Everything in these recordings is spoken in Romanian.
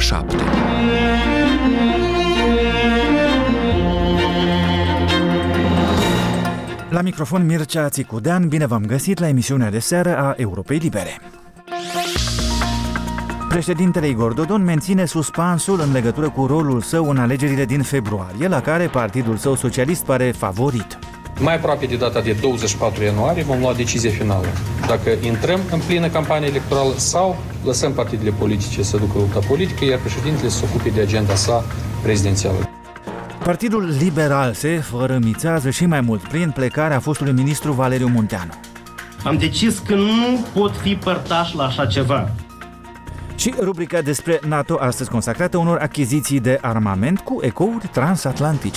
7. La microfon Mircea Țicudean, bine v-am găsit la emisiunea de seară a Europei Libere. Președintele Igor Dodon menține suspansul în legătură cu rolul său în alegerile din februarie, la care partidul său socialist pare favorit. Mai aproape de data de 24 ianuarie vom lua decizia finală. Dacă intrăm în plină campanie electorală sau lăsăm partidele politice să ducă lupta politică, iar președintele să se ocupe de agenda sa prezidențială. Partidul Liberal se fărâmițează și mai mult prin plecarea fostului ministru Valeriu Munteanu. Am decis că nu pot fi părtaș la așa ceva. Și rubrica despre NATO, astăzi consacrată unor achiziții de armament cu ecouri transatlantice.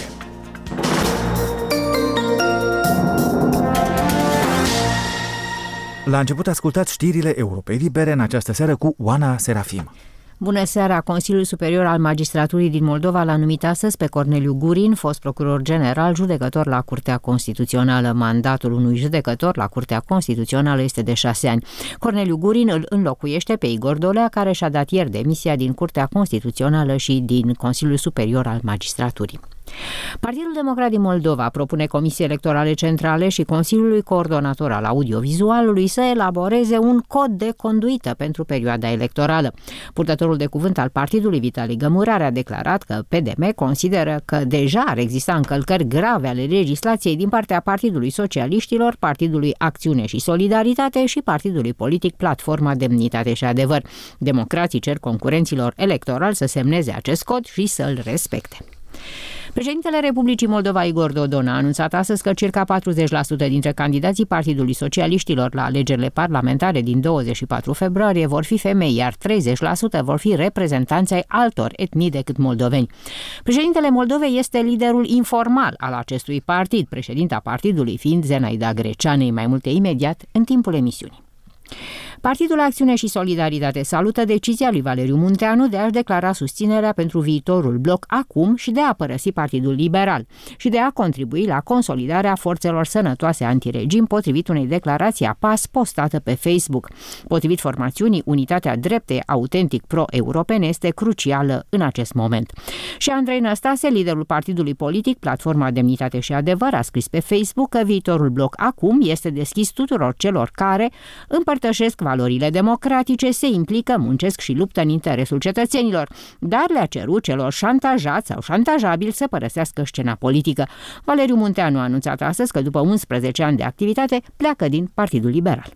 La început ascultați știrile Europei Libere în această seară cu Oana Serafim. Bună seara! Consiliul Superior al Magistraturii din Moldova l-a numit astăzi pe Corneliu Gurin, fost procuror general, judecător la Curtea Constituțională. Mandatul unui judecător la Curtea Constituțională este de 6 ani. Corneliu Gurin îl înlocuiește pe Igor Dolea, care și-a dat ieri demisia din Curtea Constituțională și din Consiliul Superior al Magistraturii. Partidul Democrat din Moldova propune Comisiei Electorale Centrale și Consiliului Coordonator al Audiovizualului să elaboreze un cod de conduită pentru perioada electorală. Purtătorul de cuvânt al partidului, Vitali Gămurare, a declarat că PDM consideră că deja ar exista încălcări grave ale legislației din partea Partidului Socialiștilor, Partidului Acțiune și Solidaritate și Partidului Politic Platforma Demnitate și Adevăr. Democrații cer concurenților electorali să semneze acest cod și să-l respecte. Președintele Republicii Moldova, Igor Dodon, a anunțat astăzi că circa 40% dintre candidații Partidului Socialiștilor la alegerile parlamentare din 24 februarie vor fi femei, iar 30% vor fi reprezentanți ai altor etnii decât moldoveni. Președintele Moldovei este liderul informal al acestui partid, președinta partidului fiind Zenaida Greceanei. Mai multe imediat în timpul emisiunii. Partidul Acțiune și Solidaritate salută decizia lui Valeriu Munteanu de a-și declara susținerea pentru viitorul bloc acum și de a părăsi Partidul Liberal și de a contribui la consolidarea forțelor sănătoase antiregim, potrivit unei declarații a PAS postată pe Facebook. Potrivit formațiunii, unitatea dreptei autentic pro-europene este crucială în acest moment. Și Andrei Năstase, liderul partidului politic Platforma Demnitate și Adevăr, a scris pe Facebook că viitorul bloc acum este deschis tuturor celor care împărtășesc valorile democratice, se implică, muncesc și luptă în interesul cetățenilor, dar le-a cerut celor șantajați sau șantajabili să părăsească scena politică. Valeriu Munteanu a anunțat astăzi că după 11 ani de activitate pleacă din Partidul Liberal.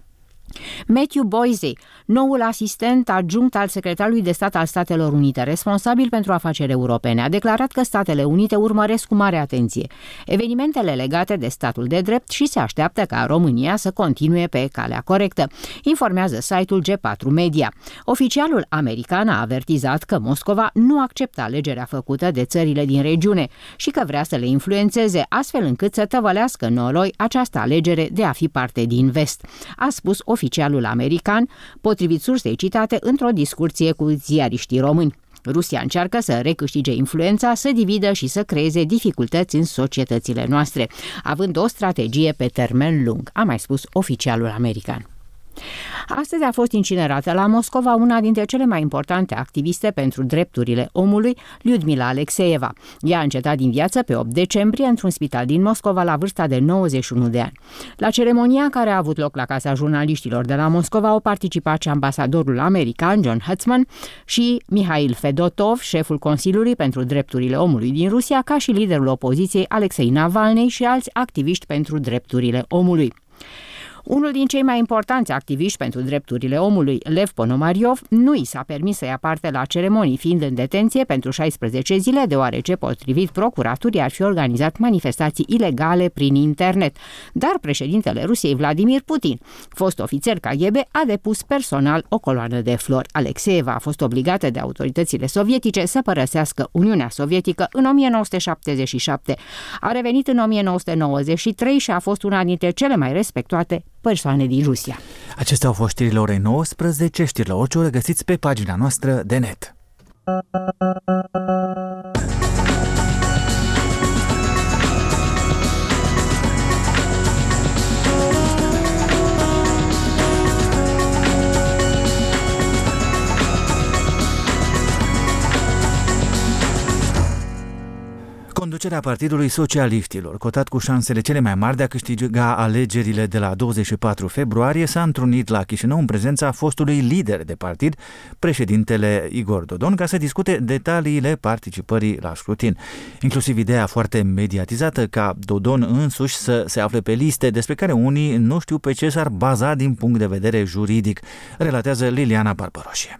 Matthew Boise, noul asistent adjunct al secretarului de stat al Statelor Unite, responsabil pentru afaceri europene, a declarat că Statele Unite urmăresc cu mare atenție evenimentele legate de statul de drept și se așteaptă ca România să continue pe calea corectă, informează site-ul G4 Media. Oficialul american a avertizat că Moscova nu acceptă alegerea făcută de țările din regiune și că vrea să le influențeze astfel încât să tăvălească în noroi această alegere de a fi parte din vest, a spus oficialul american, potrivit sursei citate într-o discuție cu ziariștii români. Rusia încearcă să recâștige influența, să dividă și să creeze dificultăți în societățile noastre, având o strategie pe termen lung, a mai spus oficialul american. Astăzi a fost incinerată la Moscova una dintre cele mai importante activiste pentru drepturile omului, Lyudmila Alexeeva. Ea a încetat din viață pe 8 decembrie într-un spital din Moscova la vârsta de 91 de ani. La ceremonia care a avut loc la Casa Jurnaliștilor de la Moscova au participat și ambasadorul american John Huntsman și Mihail Fedotov, șeful Consiliului pentru Drepturile Omului din Rusia, ca și liderul opoziției Alexei Navalny și alți activiști pentru drepturile omului. Unul din cei mai importanți activiști pentru drepturile omului, Lev Ponomariov, nu i s-a permis să ia parte la ceremonii, fiind în detenție pentru 16 zile, deoarece, potrivit procuraturii, ar fi organizat manifestații ilegale prin internet. Dar președintele Rusiei, Vladimir Putin, fost ofițer KGB, a depus personal o coloană de flori. Alexeeva a fost obligată de autoritățile sovietice să părăsească Uniunea Sovietică în 1977. A revenit în 1993 și a fost una dintre cele mai respectate persoane din Rusia. Acestea au fost știrile orei 19, știri la orice oră găsiți pe pagina noastră de net. conducerea Partidului Socialiștilor, cotat cu șansele cele mai mari de a câștiga alegerile de la 24 februarie, s-a întrunit la Chișinău în prezența fostului lider de partid, președintele Igor Dodon, ca să discute detaliile participării la scrutin. Inclusiv ideea foarte mediatizată ca Dodon însuși să se afle pe liste, despre care unii nu știu pe ce s-ar baza din punct de vedere juridic, relatează Liliana Barbaroșie.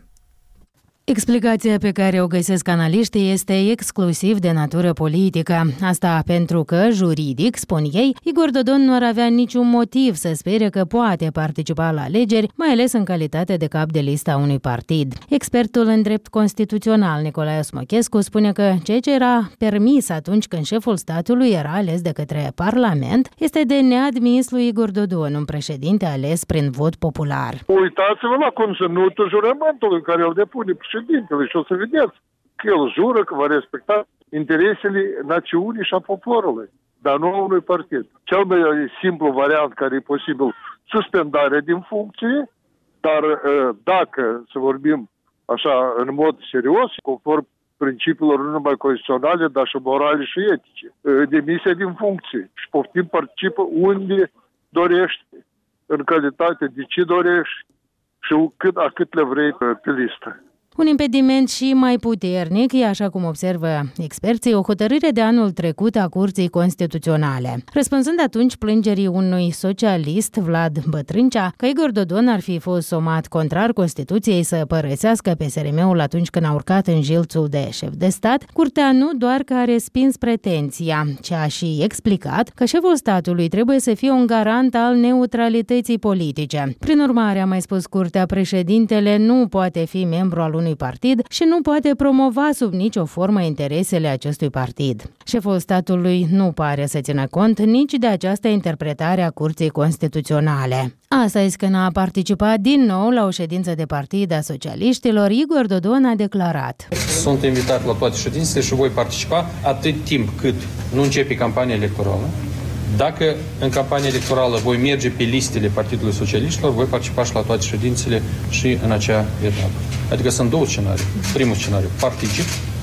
Explicația pe care o găsesc analiștii este exclusiv de natură politică. Asta pentru că, juridic, spun ei, Igor Dodon nu ar avea niciun motiv să spere că poate participa la alegeri, mai ales în calitate de cap de lista unui partid. Expertul în drept constituțional, Nicolae Smochescu, spune că ceea ce era permis atunci când șeful statului era ales de către Parlament este de neadmis lui Igor Dodon, un președinte ales prin vot popular. Uitați-vă la conținutul juramentului care îl depune președintele și o să vedeți că el jură că va respecta interesele națiunii și a poporului, dar nu a unui partid. Cel mai simplu variant care e posibil, suspendarea din funcție, dar dacă să vorbim așa în mod serios, conform principiilor nu numai constituționale, dar și morale și etice, demisia din funcție și poftim participă unde dorești, în calitate de ce dorești și cât le vrei pe listă. Un impediment și mai puternic e, așa cum observă experții, o hotărâre de anul trecut a Curții Constituționale. Răspunzând atunci plângerii unui socialist, Vlad Bătrâncea, că Igor Dodon ar fi fost somat contrar Constituției să părăsească PSRM-ul atunci când a urcat în jilțul de șef de stat, Curtea nu doar că a respins pretenția, ci a și explicat că șeful statului trebuie să fie un garant al neutralității politice. Prin urmare, a mai spus Curtea, președintele nu poate fi membru al unui partid și nu poate promova sub nicio formă interesele acestui partid. Șeful statului nu pare să țină cont nici de această interpretare a Curții Constituționale. Astăzi, când a participat din nou la o ședință de partid a socialiștilor, Igor Dodon a declarat: Sunt invitat la toate ședințele și voi participa atât timp cât nu începe campania electorală. Dacă în campania electorală voi merge pe listele Partidului Socialiștilor, voi participa și la toate ședințele și în acea etapă. Adică sunt două scenarii. Primul scenariu, particip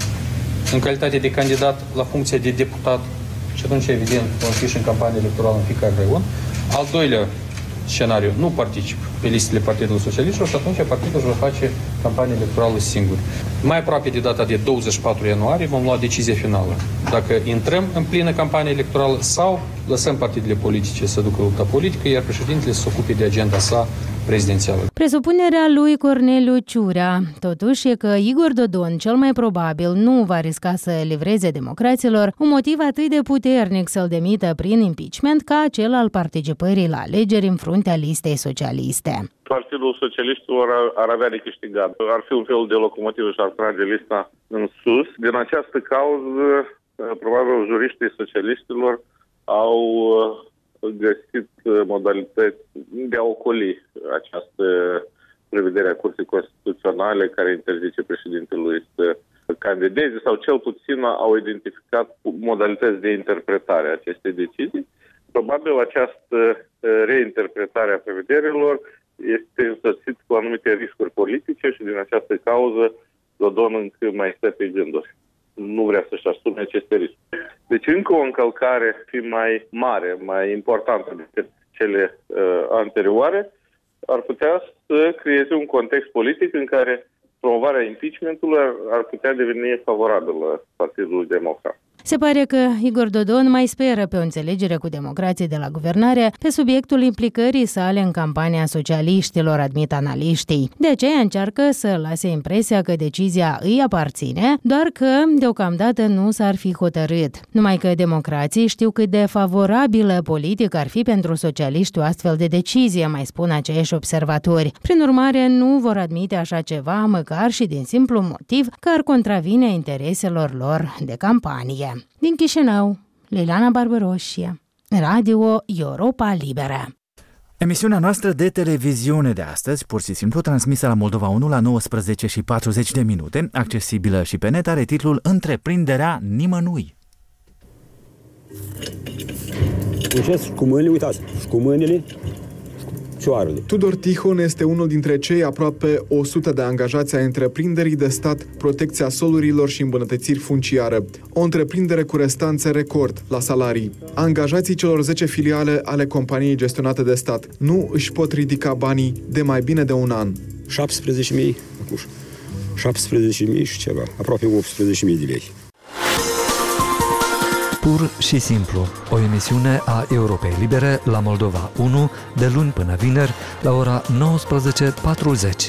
în calitate de candidat la funcția de deputat și atunci, evident, vom fi și în campania electorală în fiecare raion. Al doilea scenariu, nu particip pe listele Partidului Socialiștilor și atunci partidul își va face campania electorală singur. Mai aproape de data de 24 ianuarie vom lua decizia finală. Dacă intrăm în plină campanie electorală sau lăsăm partidele politice să ducă lupta politică, iar președintele să se ocupe de agenda sa prezidențială. Presupunerea lui Corneliu Ciurea, totuși, e că Igor Dodon cel mai probabil nu va risca să livreze democraților un motiv atât de puternic să-l demită prin impeachment ca acel al participării la alegeri în fruntea listei socialiste. Partidul Socialiștilor ar avea de câștigat. Ar fi un fel de locomotivă și ar trage lista în sus. Din această cauză, probabil juriștii socialiștilor au găsit modalități de a ocoli această prevedere a Curții Constituționale care interzice președintelui să candideze sau cel puțin au identificat modalități de interpretare a acestei decizii. Probabil această reinterpretare a prevederilor este însoțit cu anumite riscuri politice și din această cauză Dodon încă mai stă pe gânduri. Nu vrea să-și asume aceste riscuri. Deci încă o încălcare fi mai mare, mai importantă decât cele anterioare, ar putea să creeze un context politic în care promovarea impeachmentului ar putea deveni favorabilă Partidului Democrat. Se pare că Igor Dodon mai speră pe o înțelegere cu democrații de la guvernare pe subiectul implicării sale în campania socialiștilor, admit analiștii. De aceea încearcă să lase impresia că decizia îi aparține, doar că deocamdată nu s-ar fi hotărât. Numai că democrații știu cât de favorabilă politic ar fi pentru socialiști o astfel de decizie, mai spun aceiași observatori. Prin urmare, nu vor admite așa ceva, măcar și din simplu motiv că ar contravine intereselor lor de campanie. Din Chișinău, Liliana Barbaroșie, Radio Europa Liberă. Emisiunea noastră de televiziune de astăzi, pur și simplu transmisă la Moldova 1 la 19:40, accesibilă și pe net, are titlul Întreprinderea nimănui. Încerc cu mâinile, uitați, cu mâinile, cioarele. Tudor Tihon este unul dintre cei aproape 100 de angajați ai întreprinderii de stat Protecția Solurilor și Îmbunătățiri Funciare, o întreprindere cu restanțe record la salarii. Angajații celor 10 filiale ale companiei gestionate de stat nu își pot ridica banii de mai bine de un an. 17.000, 17.000 și ceva, aproape 18.000 de lei. Pur și simplu, o emisiune a Europei Libere la Moldova 1, de luni până vineri, la ora 19:40.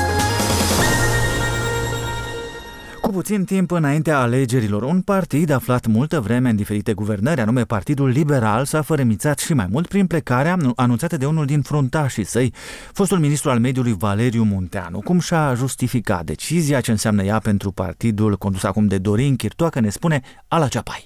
Cu puțin timp înaintea alegerilor, un partid aflat multă vreme în diferite guvernări, anume Partidul Liberal, s-a fărâmițat și mai mult prin plecarea anunțată de unul din fruntașii săi, fostul ministru al mediului Valeriu Munteanu. Cum și-a justificat decizia, ce înseamnă ea pentru partidul condus acum de Dorin Chirtoacă, ne spune Ala Ceapai.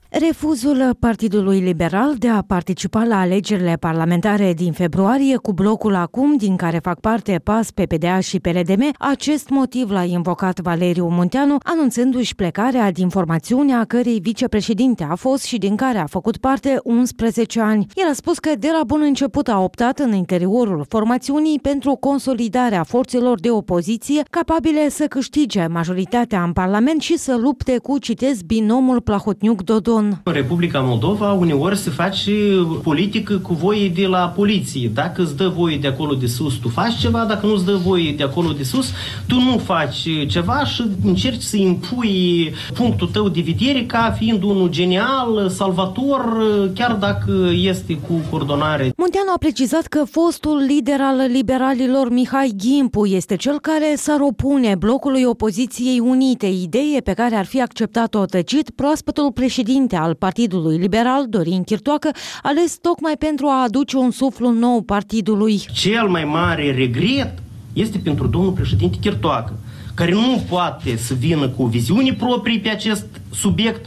Refuzul Partidului Liberal de a participa la alegerile parlamentare din februarie cu blocul acum, din care fac parte PAS, PPDA și PLDM, acest motiv l-a invocat Valeriu Munteanu, anunțându-și plecarea din formațiunea a cărei vicepreședinte a fost și din care a făcut parte 11 ani. El a spus că de la bun început a optat în interiorul formațiunii pentru consolidarea forțelor de opoziție capabile să câștige majoritatea în Parlament și să lupte cu, citez, binomul Plahotniuc-Dodon. În Republica Moldova uneori se face politică cu voie de la poliție. Dacă îți dă voie de acolo de sus, tu faci ceva, dacă nu îți dă voie de acolo de sus, tu nu faci ceva și încerci să impui punctul tău de vedere ca fiind unul genial, salvator, chiar dacă este cu coordonare. Munteanu a precizat că fostul lider al liberalilor Mihai Ghimpu este cel care s-ar opune blocului Opoziției Unite, idee pe care ar fi acceptat-o tăcit proaspătul președinte al Partidului Liberal, Dorin Chirtoacă, ales tocmai pentru a aduce un suflu nou partidului. Cel mai mare regret este pentru domnul președinte Chirtoacă, care nu poate să vină cu viziuni proprii pe acest subiect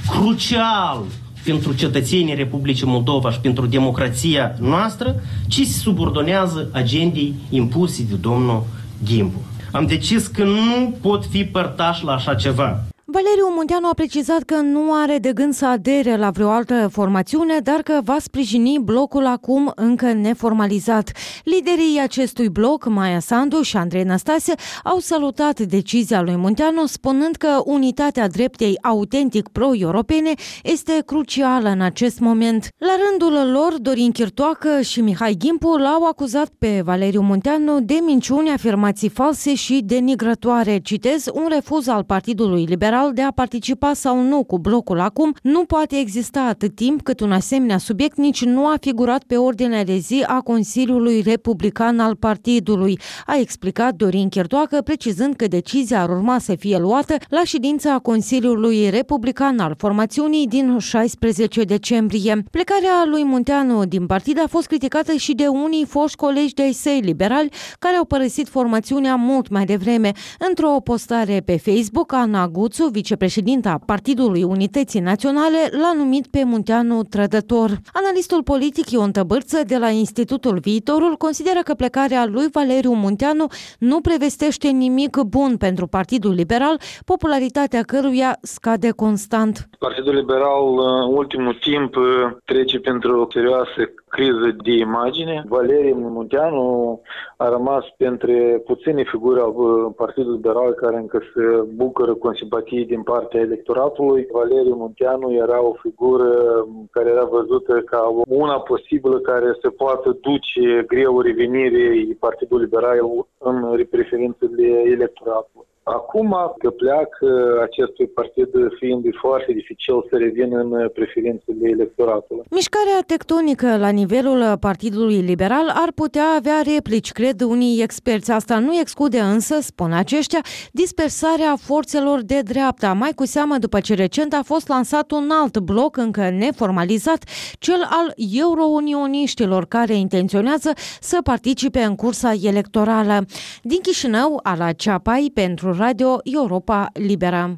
crucial pentru cetățenii Republicii Moldova și pentru democrația noastră, ci se subordonează agendei impuse de domnul Ghimpu. Am decis că nu pot fi părtaș la așa ceva. Valeriu Munteanu a precizat că nu are de gând să adere la vreo altă formațiune, dar că va sprijini blocul acum încă neformalizat. Liderii acestui bloc, Maia Sandu și Andrei Năstase, au salutat decizia lui Munteanu, spunând că unitatea dreptei autentic pro-europene este crucială în acest moment. La rândul lor, Dorin Chirtoacă și Mihai Ghimpu l-au acuzat pe Valeriu Munteanu de minciuni, afirmații false și denigrătoare. Citez, un refuz al Partidului Liberal de a participa sau nu cu blocul acum nu poate exista atât timp cât un asemenea subiect nici nu a figurat pe ordinea de zi a Consiliului Republican al partidului, a explicat Dorin Chirtoacă, precizând că decizia ar urma să fie luată la ședința Consiliului Republican al formațiunii din 16 decembrie. Plecarea lui Munteanu din partid a fost criticată și de unii foști colegi de-ai săi liberali care au părăsit formațiunea mult mai devreme. Într-o postare pe Facebook, Ana Guțu, vicepreședinta Partidului Unității Naționale, l-a numit pe Munteanu trădător. Analistul politic Ion Tăbârță de la Institutul Viitorul consideră că plecarea lui Valeriu Munteanu nu prevestește nimic bun pentru Partidul Liberal, popularitatea căruia scade constant. Partidul Liberal în ultimul timp trece pentru o serioasă criză de imagine. Valeriu Munteanu a rămas printre puține figuri al Partidului Liberal care încă se bucură cu simpatii din partea electoratului. Valeriu Munteanu era o figură care era văzută ca una posibilă care se poate duce greu revenirii Partidului Liberal în preferințele electoratului. Acum că pleacă acestui partid fiind foarte dificil să revină în preferințele electoratului. Mișcarea tectonică la nivelul Partidului Liberal ar putea avea replici, cred unii experți. Asta nu exclude însă, spun aceștia, dispersarea forțelor de dreapta, mai cu seamă după ce recent a fost lansat un alt bloc încă neformalizat, cel al eurounioniștilor, care intenționează să participe în cursa electorală. Din Chișinău, Ala Ceapai pentru Radio Europa Liberă.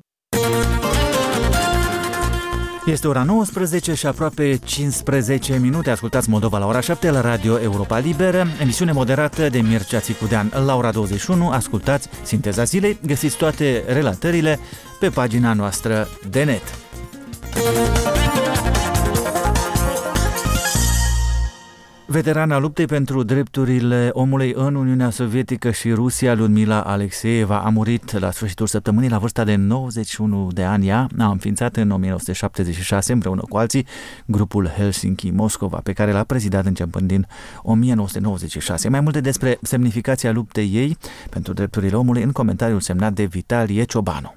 Este ora 19 și aproape 15 minute. Ascultați Moldova la ora 7 la Radio Europa Liberă, emisiune moderată de Mircea Țicudean. La ora 21 ascultați Sinteza Zilei, găsiți toate relatările pe pagina noastră de net. Veterana luptei pentru drepturile omului în Uniunea Sovietică și Rusia, Ludmila Alexeeva, a murit la sfârșitul săptămânii la vârsta de 91 de ani. Ea a înființat în 1976 împreună cu alții grupul Helsinki Moscova, pe care l-a prezidat începând din 1996. Mai multe despre semnificația luptei ei pentru drepturile omului în comentariul semnat de Vitalie Ciobanu.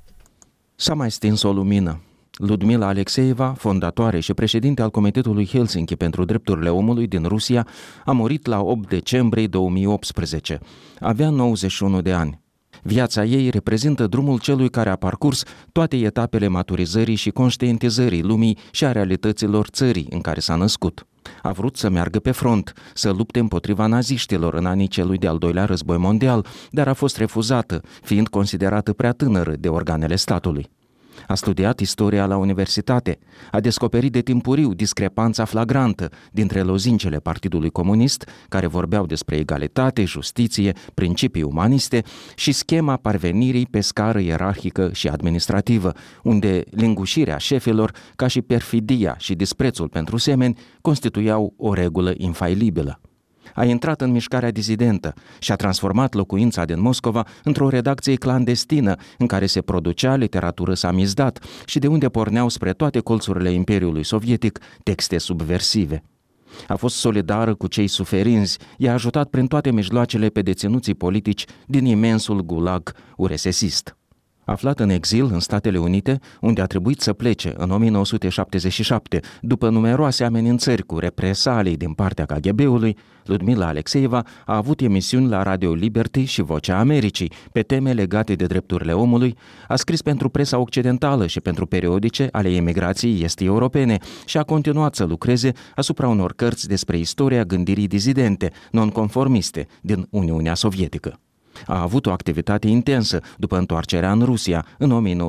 S-a mai stins o lumină. Ludmila Alexeeva, fondatoare și președinte al Comitetului Helsinki pentru Drepturile Omului din Rusia, a murit la 8 decembrie 2018. Avea 91 de ani. Viața ei reprezintă drumul celui care a parcurs toate etapele maturizării și conștientizării lumii și a realităților țării în care s-a născut. A vrut să meargă pe front, să lupte împotriva naziștilor în anii celui de-al doilea război mondial, dar a fost refuzată, fiind considerată prea tânără de organele statului. A studiat istoria la universitate, a descoperit de timpuriu discrepanța flagrantă dintre lozincele Partidului Comunist, care vorbeau despre egalitate, justiție, principii umaniste, și schema parvenirii pe scară ierarhică și administrativă, unde lingușirea șefilor, ca și perfidia și disprețul pentru semeni, constituiau o regulă infailibilă. A intrat în mișcarea dizidentă și a transformat locuința din Moscova într-o redacție clandestină în care se producea literatură samizdat și de unde porneau spre toate colțurile Imperiului Sovietic texte subversive. A fost solidară cu cei suferinți, i-a ajutat prin toate mijloacele pe deținuții politici din imensul gulag URSS-ist. Aflat în exil în Statele Unite, unde a trebuit să plece în 1977, după numeroase amenințări cu represalii din partea KGB-ului, Ludmila Alexeeva a avut emisiuni la Radio Liberty și Vocea Americii pe teme legate de drepturile omului, a scris pentru presa occidentală și pentru periodice ale emigrației estii europene și a continuat să lucreze asupra unor cărți despre istoria gândirii dizidente, nonconformiste din Uniunea Sovietică. A avut o activitate intensă după întoarcerea în Rusia în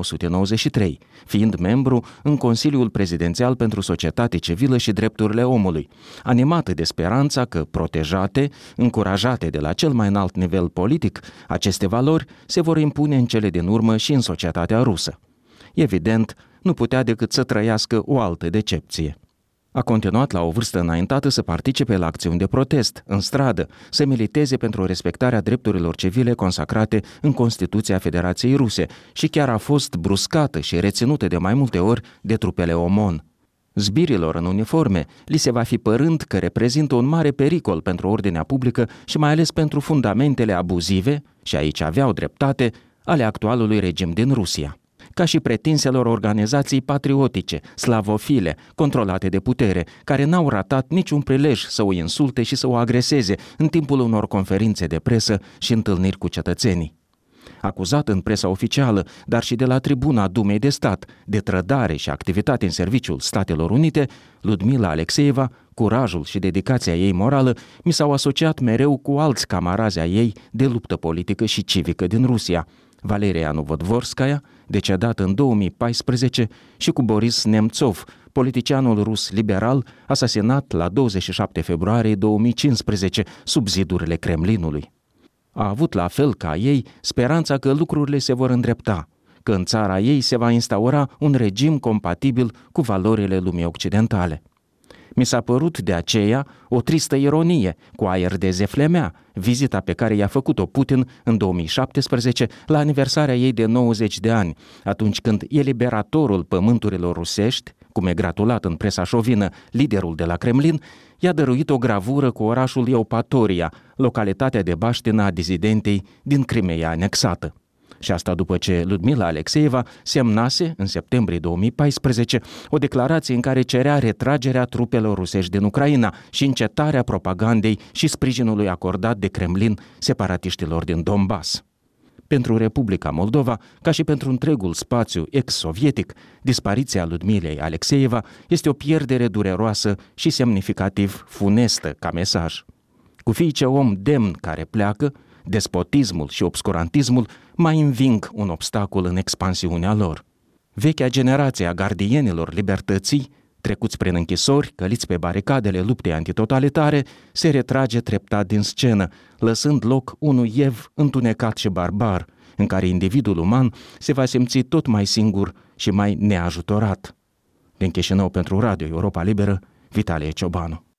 1993, fiind membru în Consiliul Prezidențial pentru Societate Civilă și Drepturile Omului, animată de speranța că, protejate, încurajate de la cel mai înalt nivel politic, aceste valori se vor impune în cele din urmă și în societatea rusă. Evident, nu putea decât să trăiască o altă decepție. A continuat la o vârstă înaintată să participe la acțiuni de protest, în stradă, să militeze pentru respectarea drepturilor civile consacrate în Constituția Federației Ruse și chiar a fost bruscată și reținută de mai multe ori de trupele OMON. Zbirilor în uniforme li se va fi părând că reprezintă un mare pericol pentru ordinea publică și mai ales pentru fundamentele abuzive, și aici aveau dreptate, ale actualului regim din Rusia, ca și pretinselor organizații patriotice, slavofile, controlate de putere, care n-au ratat niciun prilej să o insulte și să o agreseze în timpul unor conferințe de presă și întâlniri cu cetățenii. Acuzat în presa oficială, dar și de la tribuna Dumei de Stat, de trădare și activitate în serviciul Statelor Unite, Ludmila Alexeeva, curajul și dedicația ei morală mi s-au asociat mereu cu alți camarazi ai ei de luptă politică și civică din Rusia, Valeria Novodvorskaya, decedat în 2014, și cu Boris Nemtsov, politicianul rus liberal, asasinat la 27 februarie 2015 sub zidurile Kremlinului. A avut, la fel ca ei, speranța că lucrurile se vor îndrepta, că în țara ei se va instaura un regim compatibil cu valorile lumii occidentale. Mi s-a părut de aceea o tristă ironie, cu aer de zeflemea, vizita pe care i-a făcut-o Putin în 2017 la aniversarea ei de 90 de ani, atunci când eliberatorul pământurilor rusești, cum e gratulat în presa șovină liderul de la Kremlin, i-a dăruit o gravură cu orașul Eupatoria, localitatea de baștină a dizidentei din Crimeea anexată. Și asta după ce Ludmila Alexeeva semnase, în septembrie 2014, o declarație în care cerea retragerea trupelor rusești din Ucraina și încetarea propagandei și sprijinului acordat de Kremlin separatiștilor din Donbass. Pentru Republica Moldova, ca și pentru întregul spațiu ex-sovietic, dispariția Ludmilei Alexeeva este o pierdere dureroasă și semnificativ funestă ca mesaj. Cu fiice om demn care pleacă, despotismul și obscurantismul mai înving un obstacol în expansiunea lor. Vechea generație a gardienilor libertății, trecuți prin închisori, căliți pe baricadele luptei antitotalitare, se retrage treptat din scenă, lăsând loc unui ev întunecat și barbar, în care individul uman se va simți tot mai singur și mai neajutorat. Din Chișinău pentru Radio Europa Liberă, Vitalie Ciobanu.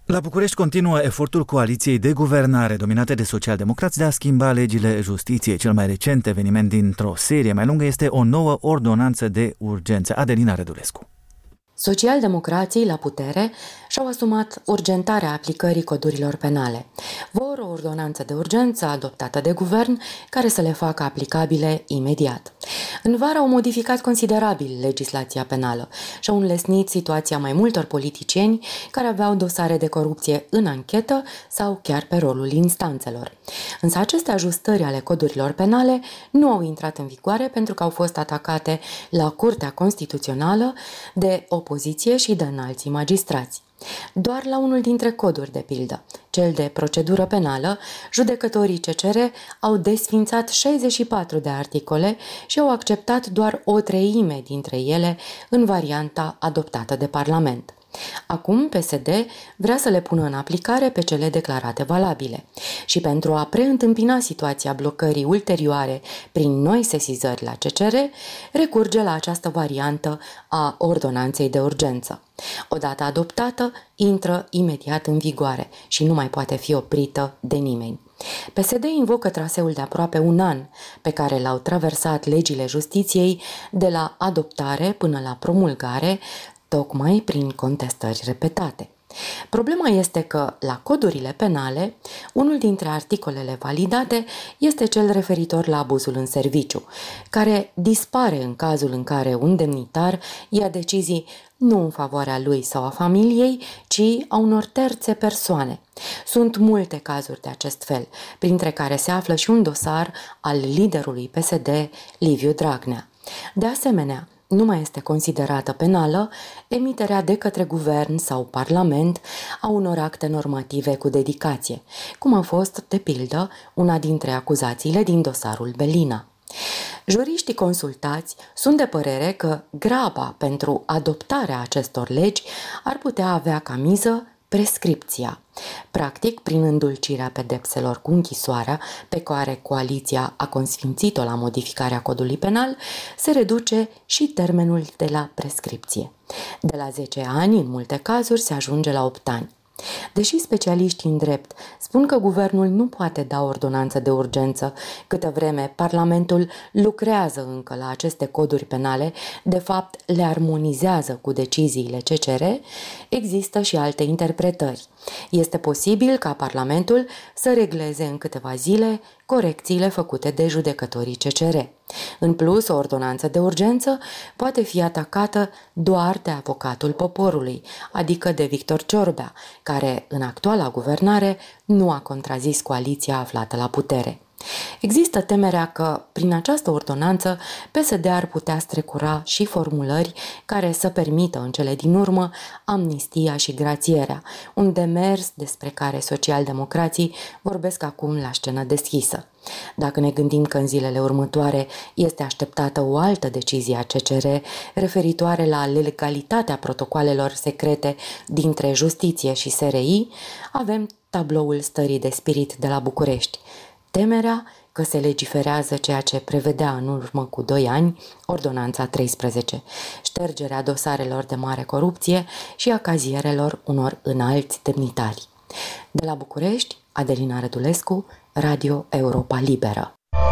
La București continuă efortul coaliției de guvernare dominate de socialdemocrați de a schimba legile justiției. Cel mai recent eveniment dintr-o serie mai lungă este o nouă ordonanță de urgență. Adelina Rădulescu. Socialdemocrații la putere și-au asumat urgentarea aplicării codurilor penale. Vor o ordonanță de urgență adoptată de guvern care să le facă aplicabile imediat. În vară au modificat considerabil legislația penală și au înlesnit situația mai multor politicieni care aveau dosare de corupție în anchetă sau chiar pe rolul instanțelor. Însă aceste ajustări ale codurilor penale nu au intrat în vigoare pentru că au fost atacate la Curtea Constituțională de opoziție și de înalții magistrați. Doar la unul dintre coduri, de pildă, cel de procedură penală, judecătorii CCR au desfințat 64 de articole și au acceptat doar o treime dintre ele în varianta adoptată de Parlament. Acum PSD vrea să le pună în aplicare pe cele declarate valabile și pentru a preîntâmpina situația blocării ulterioare prin noi sesizări la CCR, recurge la această variantă a ordonanței de urgență. Odată adoptată, intră imediat în vigoare și nu mai poate fi oprită de nimeni. PSD invocă traseul de aproape un an pe care l-au traversat legile justiției de la adoptare până la promulgare, tocmai prin contestări repetate. Problema este că, la codurile penale, unul dintre articolele validate este cel referitor la abuzul în serviciu, care dispare în cazul în care un demnitar ia decizii nu în favoarea lui sau a familiei, ci a unor terțe persoane. Sunt multe cazuri de acest fel, printre care se află și un dosar al liderului PSD, Liviu Dragnea. De asemenea, nu mai este considerată penală emiterea de către guvern sau parlament a unor acte normative cu dedicație, cum a fost, de pildă, una dintre acuzațiile din dosarul Belina. Juriștii consultați sunt de părere că graba pentru adoptarea acestor legi ar putea avea ca miză prescripția. Practic, prin îndulcirea pedepselor cu închisoarea, pe care coaliția a consfințit-o la modificarea codului penal, se reduce și termenul de la prescripție. De la 10 ani, în multe cazuri, se ajunge la 8 ani. Deși specialiștii în drept spun că guvernul nu poate da ordonanță de urgență câtă vreme Parlamentul lucrează încă la aceste coduri penale, de fapt le armonizează cu deciziile CCR, există și alte interpretări. Este posibil ca Parlamentul să regleze în câteva zile corecțiile făcute de judecătorii CCR. În plus, o ordonanță de urgență poate fi atacată doar de avocatul poporului, adică de Victor Ciorbea, care în actuala guvernare nu a contrazis coaliția aflată la putere. Există temerea că, prin această ordonanță, PSD ar putea strecura și formulări care să permită în cele din urmă amnistia și grațierea, un demers despre care socialdemocrații vorbesc acum la scenă deschisă. Dacă ne gândim că în zilele următoare este așteptată o altă decizie a CCR referitoare la legalitatea protocoalelor secrete dintre Justiție și SRI, avem tabloul stării de spirit de la București. Temerea că se legiferează ceea ce prevedea în urmă cu 2 ani Ordonanța 13, ștergerea dosarelor de mare corupție și a cazierelor unor înalți demnitari. De la București, Adelina Rădulescu, Radio Europa Liberă.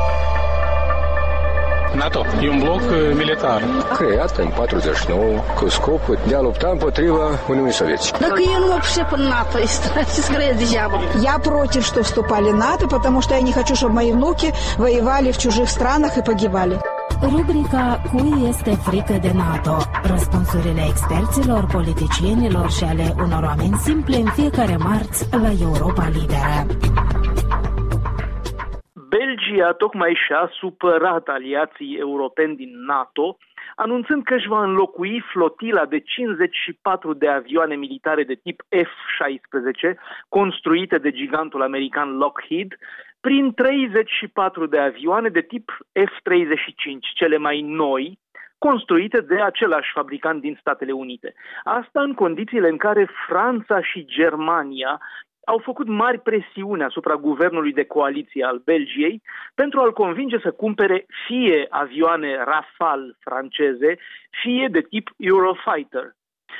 NATO e un bloc militar creat în 49 cu scopul de a lupta împotriva Uniunii Sovietice. Так я не могу все по НАТО, скорее дьявол. Я против, что вступали в НАТО, потому что я не хочу, чтобы мои внуки воевали в чужих странах и погибали. Rubrica Cui este frică de NATO? Răspunsurile experților, politicienilor și ale unor oameni simple în fiecare marți la Europa Liberă. Belgia tocmai și-a supărat aliații europeni din NATO, anunțând că își va înlocui flotila de 54 de avioane militare de tip F-16, construite de gigantul american Lockheed, prin 34 de avioane de tip F-35, cele mai noi, construite de același fabricant din Statele Unite. Asta în condițiile în care Franța și Germania au făcut mari presiuni asupra guvernului de coaliție al Belgiei pentru a-l convinge să cumpere fie avioane Rafale franceze, fie de tip Eurofighter.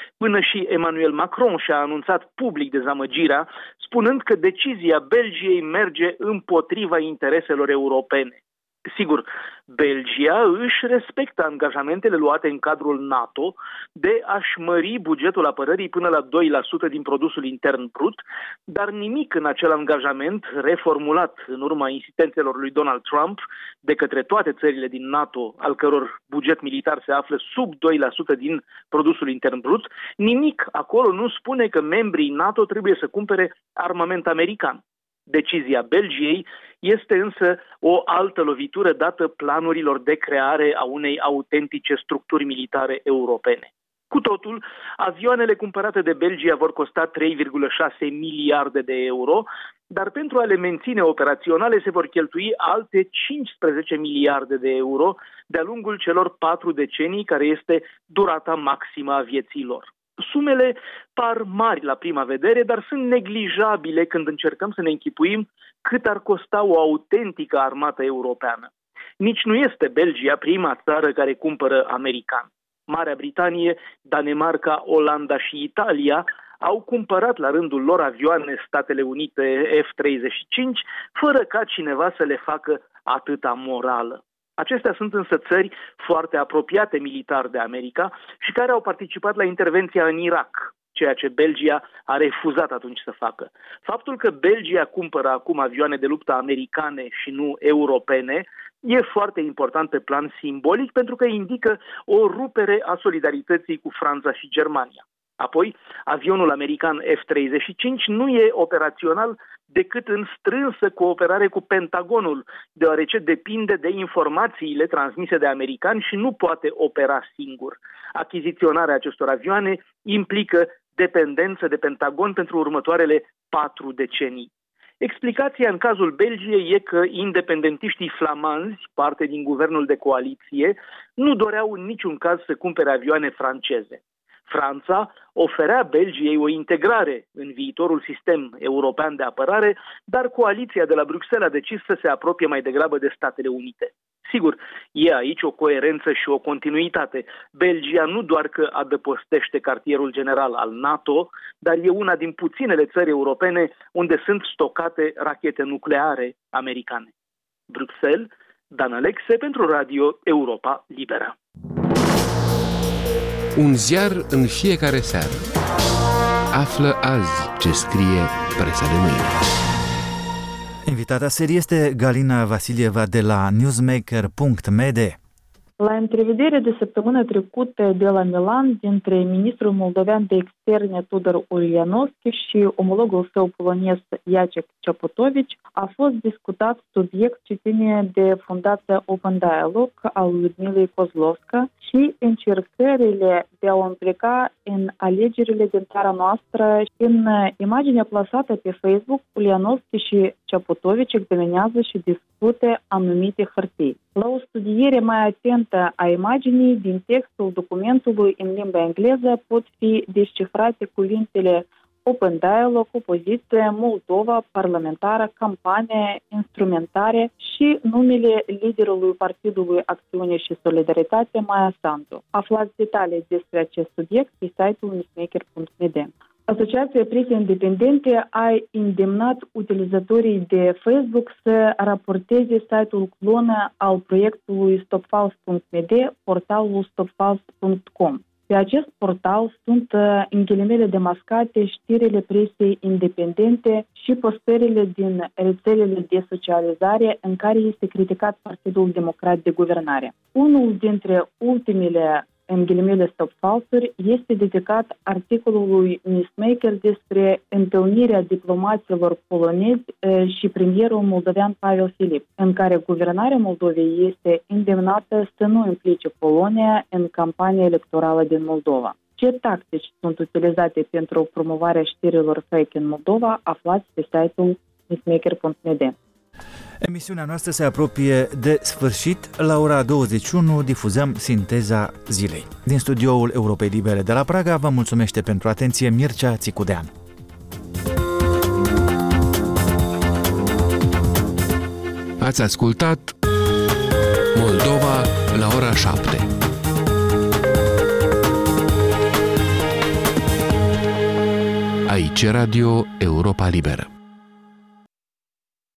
până și Emmanuel Macron și-a anunțat public dezamăgirea, spunând că decizia Belgiei merge împotriva intereselor europene. Sigur, Belgia își respectă angajamentele luate în cadrul NATO de a-și mări bugetul apărării până la 2% din produsul intern brut, dar nimic în acel angajament, reformulat în urma insistențelor lui Donald Trump de către toate țările din NATO, al căror buget militar se află sub 2% din produsul intern brut, nimic acolo nu spune că membrii NATO trebuie să cumpere armament american. Decizia Belgiei este însă o altă lovitură dată planurilor de creare a unei autentice structuri militare europene. Cu totul, avioanele cumpărate de Belgia vor costa 3,6 miliarde de euro, dar pentru a le menține operaționale se vor cheltui alte 15 miliarde de euro de-a lungul celor 4 decenii, care este durata maximă a vieții lor. Sumele par mari la prima vedere, dar sunt neglijabile când încercăm să ne închipuim cât ar costa o autentică armată europeană. Nici nu este Belgia prima țară care cumpără american. Marea Britanie, Danemarca, Olanda și Italia au cumpărat la rândul lor avioane Statele Unite F-35, fără ca cineva să le facă atâta morală. Acestea sunt însă țări foarte apropiate militar de America și care au participat la intervenția în Irak, ceea ce Belgia a refuzat atunci să facă. Faptul că Belgia cumpără acum avioane de luptă americane și nu europene e foarte important pe plan simbolic, pentru că indică o rupere a solidarității cu Franța și Germania. Apoi, avionul american F-35 nu e operațional decât în strânsă cooperare cu Pentagonul, deoarece depinde de informațiile transmise de americani și nu poate opera singur. Achiziționarea acestor avioane implică dependență de Pentagon pentru următoarele 4 decenii. Explicația în cazul Belgiei e că independentiștii flamanzi, parte din guvernul de coaliție, nu doreau în niciun caz să cumpere avioane franceze. Franța oferea Belgiei o integrare în viitorul sistem european de apărare, dar coaliția de la Bruxelles a decis să se apropie mai degrabă de Statele Unite. Sigur, e aici o coerență și o continuitate. Belgia nu doar că adăpostește cartierul general al NATO, dar e una din puținele țări europene unde sunt stocate rachete nucleare americane. Bruxelles, Dan Alexe pentru Radio Europa Liberă. Un ziar în fiecare seară. Află azi ce scrie presa de mâine. Invitata serie este Galina Vasilieva de la newsmaker.md. La întrevedere de săptămână trecută de la Milan dintre ministrul moldovean de externe Tudor Ulianovski și omologul său polonez Jacek Czaputovici a fost discutat subiect ce ține de Fundația Open Dialogue al Ludmilei Kozlovska și încercările de a o implica în alegerile din țara noastră. În imaginea plasată pe Facebook, Ulianovski și Czaputovici examinează și discută anumite hârtii. La o studiere mai atentă a imaginii din textul documentului în limba engleză pot fi descifrate cuvintele Open Dialogue, opoziție, Moldova, parlamentară, campanie, instrumentare și numele liderului Partidului Acțiune și Solidaritate, Maia Sandu. Aflați detalii despre acest subiect pe site-ul newsmaker.md. Asociația Presei Independente a îndemnat utilizatorii de Facebook să raporteze site-ul clonă al proiectului stopfals.md, portalul stopfals.com. Pe acest portal sunt, în ghilimele demascate, știrile presei independente și postările din rețelele de socializare în care este criticat Partidul Democrat de Guvernare. Unul dintre ultimele, în ghilimele stopfalsuri, este dedicat articolului Newsmaker despre întâlnirea diplomaților polonezi și premierul moldovean Pavel Filip, în care guvernarea Moldovei este îndemnată să nu implice Polonia în campania electorală din Moldova. Ce tactici sunt utilizate pentru promovarea știrilor fake în Moldova, aflați pe site-ul newsmaker.md. Emisiunea noastră se apropie de sfârșit. La ora 21 difuzăm Sinteza zilei. Din studioul Europei Libere de la Praga vă mulțumește pentru atenție Mircea Țicudean. Ați ascultat Moldova la ora 7. Aici Radio Europa Liberă.